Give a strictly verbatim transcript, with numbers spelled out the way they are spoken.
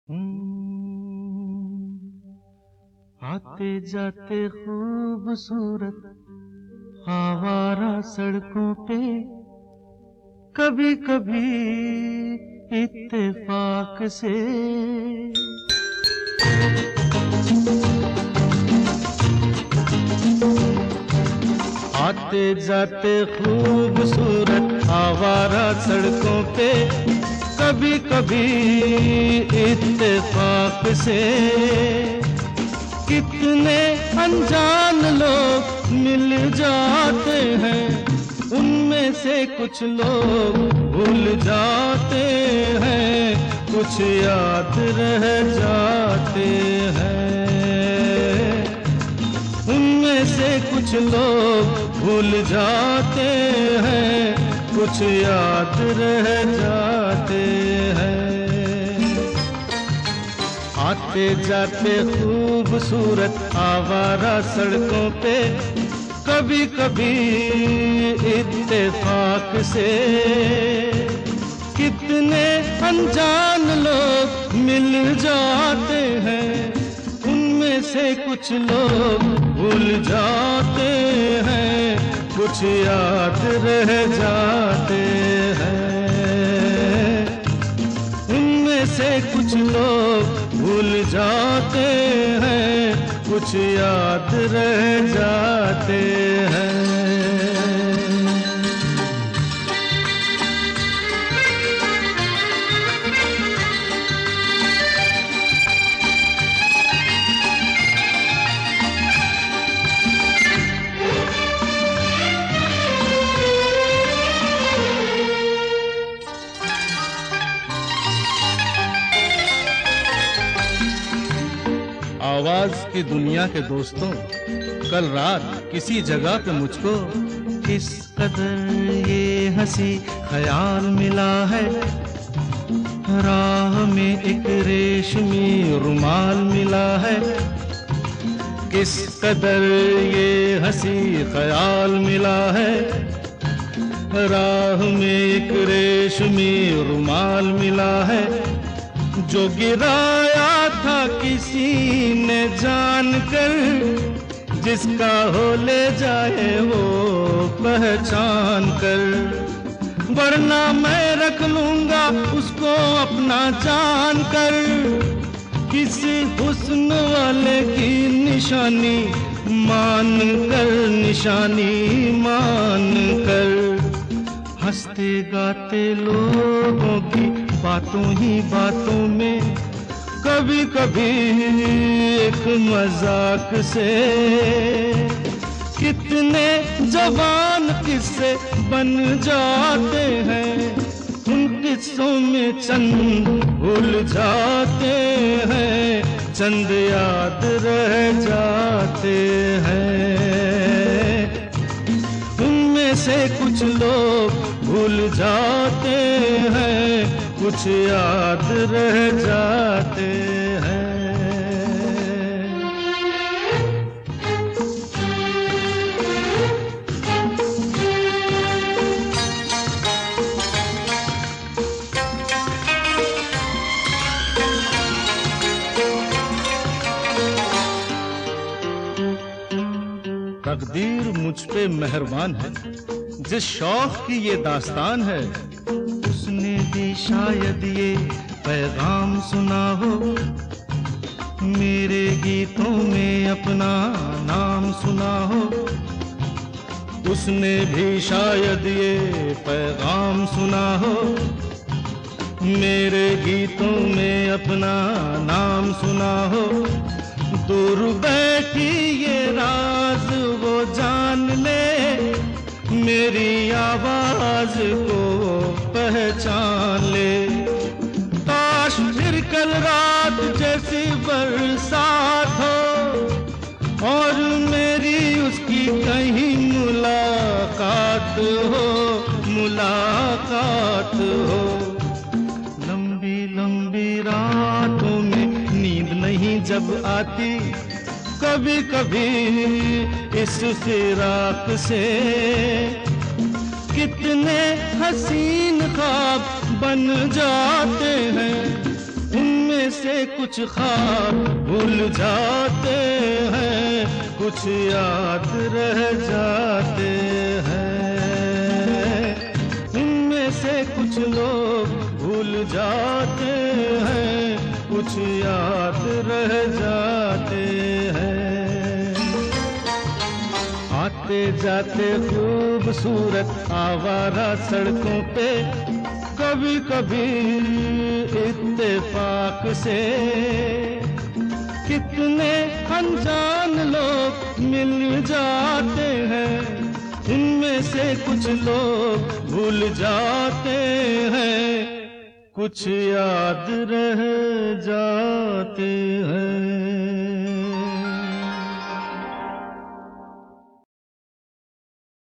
हम्म, आते जाते खूबसूरत आवारा सड़कों पे कभी कभी इत्तेफाक से आते जाते खूबसूरत आवारा सड़कों पे कभी कभी इत्तेफाक से कितने अनजान लोग मिल जाते हैं, उनमें से कुछ लोग भूल जाते हैं, कुछ याद रह जाते हैं। उनमें से कुछ लोग भूल जाते हैं, कुछ याद रह जाते हैं। आते जाते खूबसूरत आवारा सड़कों पे कभी कभी इत्तेफाक से कितने अनजान लोग मिल जाते हैं, उनमें से कुछ लोग भूल जाते हैं, कुछ याद रह जाते हैं। उनमें से कुछ लोग भूल जाते हैं, कुछ याद रह जाते हैं। आवाज की दुनिया के दोस्तों, कल रात किसी जगह पे मुझको किस कदर ये हंसी ख्याल मिला है, राह में एक रेशमी रुमाल मिला है। किस कदर ये हंसी ख्याल मिला है, राह में एक रेशमी रुमाल मिला है। जो गिराया था किसी ने जानकर, जिसका हो ले जाए वो पहचान कर, वरना मैं रख लूंगा उसको अपना जान कर। किसी हुस्न वाले की निशानी मान कर, निशानी मान कर, हंसते गाते लोगों की बातों ही बातों में कभी कभी एक मजाक से कितने जवान किस्से बन जाते हैं। उन किस्सों में चंद भूल जाते हैं, चंद याद रह जाते हैं। उनमें से कुछ लोग भूल जाते हैं, कुछ याद रह जाते हैं। तकदीर मुझ पे मेहरबान है, जिस शौक की ये दास्तान है, उसने भी शायद ये पैगाम सुना हो, मेरे गीतों में अपना नाम सुना हो। उसने भी शायद ये पैगाम सुना हो, मेरे गीतों में अपना नाम सुना हो। दूर बैठी ये राज वो जान ले, मेरी आवाज को पहचान ले। काश फिर कल रात जैसी बरसात हो और मेरी उसकी कहीं मुलाकात हो, मुलाकात हो। लंबी लंबी रातों में नींद नहीं जब आती, कभी कभी इस फिराक से कितने हसीन ख्वाब बन जाते हैं। उनमें से कुछ ख्वाब भूल जाते हैं, कुछ याद रह जाते हैं। इनमें से कुछ लोग भूल जाते हैं, कुछ याद रह जाते हैं। आते जाते खूबसूरत आवारा सड़कों पे कभी कभी इत्तेफाक से कितने अनजान लोग मिल जाते हैं। इनमें से कुछ लोग भूल जाते हैं, कुछ याद रह जाते हैं।